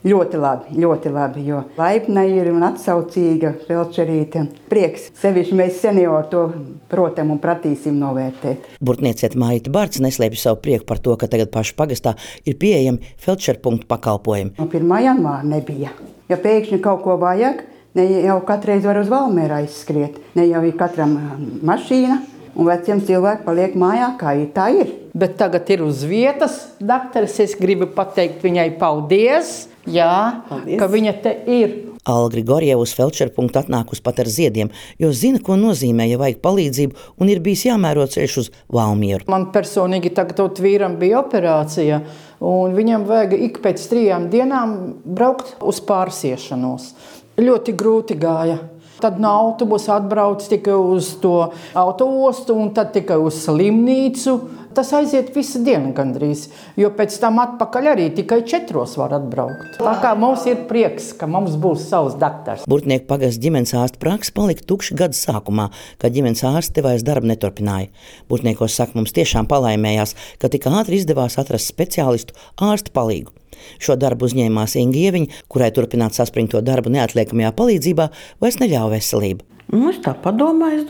Ļoti labi, jo laipna ir un atsaucīga felčerīte. Prieks, sevišķi mēs seniori to, protams, un pratīsim novērtēt. Burtnieciete Maita Barts neslēpj savu prieku par to, ka tagad paša pagastā ir pieejami felčerpunktu pakalpojumi. No 1. janvāra nebija. Ja pēkšņi kaut ko vajag, ne jau katreiz var uz Valmieru aizskriet, ne jau ir katram mašīna, un veciem cilvēki paliek mājā, kā ir, tā ir. Bet tagad ir uz vietas dakteris, es gribu pateikt viņai paldies, ka viņa te ir. Alla Grigorjeva uz felčerpunktu atnākusi pat ar ziediem, jo zina, ko nozīmē, ja vajag palīdzību, un ir bijis jāmēro ceļš uz Valmieru. Man personīgi tagad vīram bija operācija, un viņam vajag ik pēc 3 dienām braukt uz pārsiešanos. Ļoti grūti gāja. Tad no autobusa atbrauc tikai uz to autoostu un tad tikai uz slimnīcu. Tas aiziet visu dienu gandrīz, jo pēc tam atpakaļ arī tikai 4 var atbraukt. Tā kā mums ir prieks, ka mums būs savs daktars. Burtnieku pagasta ģimenes ārsta prakse palika tukša gada sākumā, kad ģimenes ārsti te vairs darbu neturpināja. Burtniekos saka, mums tiešām palaimējās, ka tik ātri izdevās atrast speciālistu ārsta palīgu. Šo darbu uzņēmās Inga Ieviņa, kurai turpināt saspringto darbu neatliekamajā palīdzībā vairs neļauj veselība. Es tā padomāju,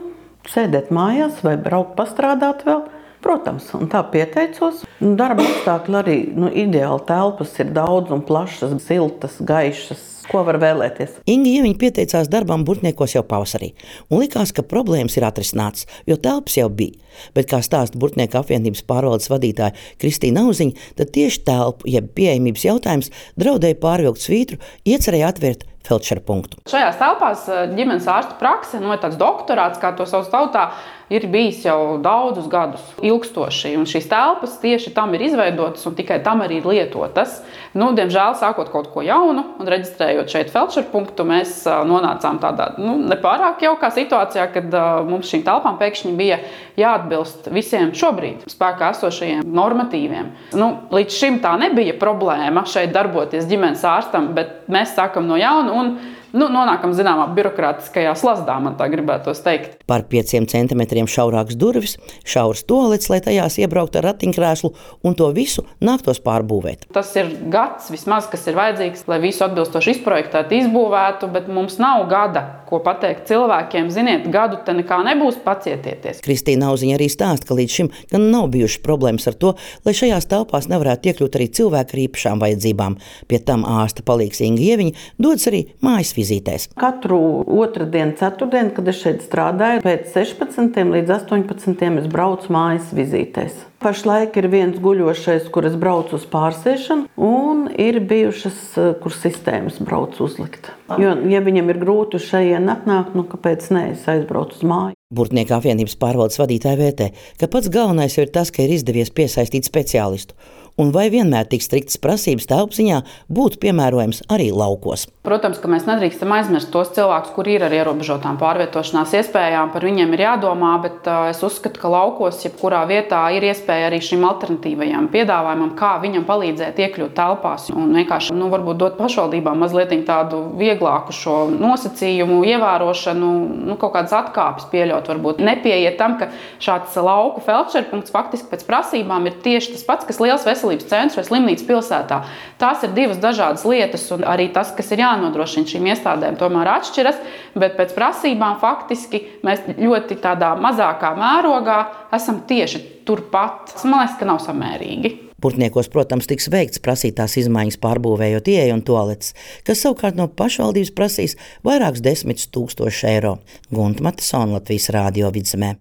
sēdēt mājās vai braukt pastrādāt vēl. Protams, un tā pieteicos. Darba apstākļi arī ideāli, telpas ir daudz un plašas, siltas, gaišas. Ko var vēlēties? Inga Ieviņa pieteicās darbam Burtniekos jau pavasarī, un likās, ka problēmas ir atrisinātas, jo telpas jau bija. Bet, kā stāsta Burtnieku apvienības pārvaldes vadītāja Kristīna Auziņa, tad tieši telpu, jeb pieejamības jautājums draudēja pārvilkt svītru, iecerēja atvērt felčerpunktu. Šajās telpās ģimenes ārsta prakse, tāds doktorāts, kā to sauc tautā, ir bijis jau daudzus gadus ilgstoši. Un šīs telpas tieši tam ir izveidotas un tikai tam arī ir lietotas. Diemžēl, sākot kaut ko jaunu un reģistrējot šeit felčerpunktu, mēs nonācām tādā nepārāk jaukā situācijā, kad mums šīm telpām pēkšņi bija jāatbilst visiem šobrīd spēkā esošajiem normatīviem. Līdz šim tā nebija problēma šeit darboties ģimenes ārstam, bet mēs sākam no jauna un nonākam zināmā birokrātiskajā slazdā, man tā gribētos teikt. Par 5 centimetriem šaurāks durvis, šaurs toalets, lai tajās iebraukt ar ratiņkrēslu, un to visu nāktos pārbūvēt. Tas ir gads vismaz, kas ir vajadzīgs, lai visu atbilstoši izprojektētu, izbūvētu, bet mums nav gada, ko pateikt cilvēkiem. Ziniet, gadu te nekā nebūs, pacietieties. Kristīna Auziņa arī stāsta, ka līdz šim gan nav bijušas problēmas ar to, lai šajās telpās nevarētu iekļūt arī cilvēki ar īpašām vajadzībām. Pie tam ārsta palīgs Inga Ieviņa dodas arī mājas vizītēs. Katru otrdienu, ceturtdienu, kad es šeit strādāju, pēc 16 līdz 18 es braucu mājas vizītēs. Pašlaik ir viens guļošais, kur es braucu uz pārsēšanu, un ir bijušas, kur sistēmas braucu uzlikt. Jo, ja viņam ir grūti uz šajien atnākt, kāpēc ne, es aizbraucu uz māju. Burtnieku apvienības pārvaldes vadītāja vērtē, ka pats galvenais ir tas, ka ir izdevies piesaistīt speciālistu. Un vai vienmēr tik striktas prasības telpziņā būtu piemērojams arī laukos? Protams, ka mēs nedrīkstam aizmirst tos cilvēkus, kuri ir ar ierobežotām pārvietošanās iespējām, par viņiem ir jādomā, bet es uzskatu, ka laukos, jebkurā vietā, ir iespēja arī šim alternatīvajam piedāvājumam, kā viņam palīdzēt iekļūt telpās. Un vienkārši, varbūt dot pašvaldībām mazliet tādu vieglāku šo nosacījumu ievērošanu, kaut kādas atkāpes pieļaut, varbūt nepieiet tam, ka šāds lauku felčerpunkts faktiski pēc prasībām ir tieši tas pats, kas liels veselības centrs vai slimnīca pilsētā. Tās ir divas dažādas lietas, un arī tas, kas ir jānodrošina šīm iestādēm, tomēr atšķiras, bet pēc prasībām faktiski mēs ļoti tādā mazākā mērogā esam tieši turpat. Man liekas, ka nav samērīgi. Burtniekos, protams, tiks veikts prasītās izmaiņas pārbūvējot ieeju un toaletes, kas savukārt no pašvaldības prasīs vairākus 10 000 eiro. Gunta Matisona, Latvijas Rādio Vidzemē.